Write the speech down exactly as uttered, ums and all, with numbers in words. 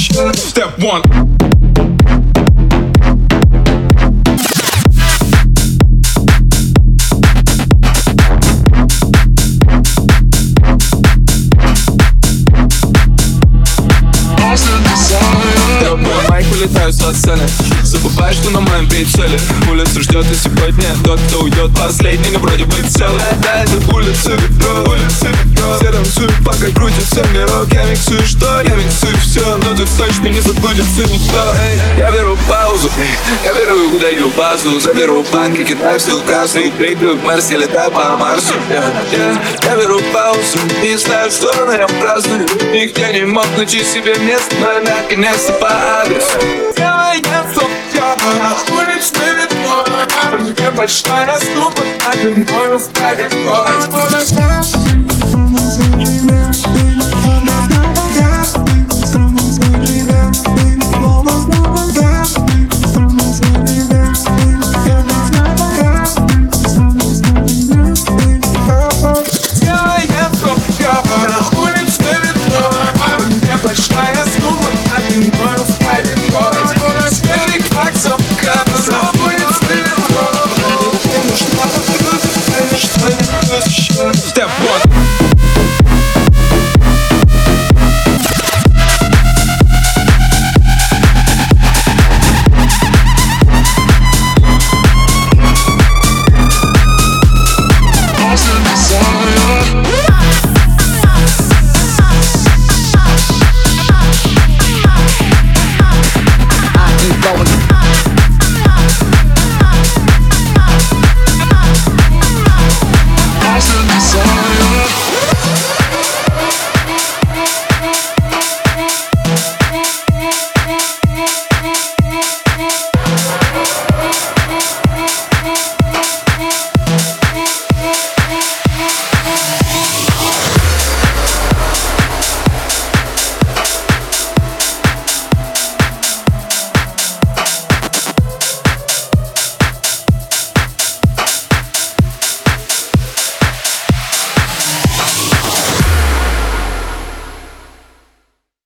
Step one. Майк, улетаю со сцены. Забывай, что на моем прицеле. Улица ждет, и сегодня тот, кто уйдет последний, но вроде бы целый. Да, это улица метро, улица метро. Все танцуют, пока крутится мирок. Я миксую что? Я миксую все, но тут точно не забудется никто. Я беру паузу, я беру и удаю базу. Заберу банки, кидаю стил красный. Прыгаю в Марсе, летаю по Марсу. yeah, yeah. Я беру паузу и знаю, что я праздную. Нигде не мог найти себе место, но я наконец-то по адресу. Я ем уличный метро. Мне большая ступа, а ты мною в праве. Большая сумма, а ты мой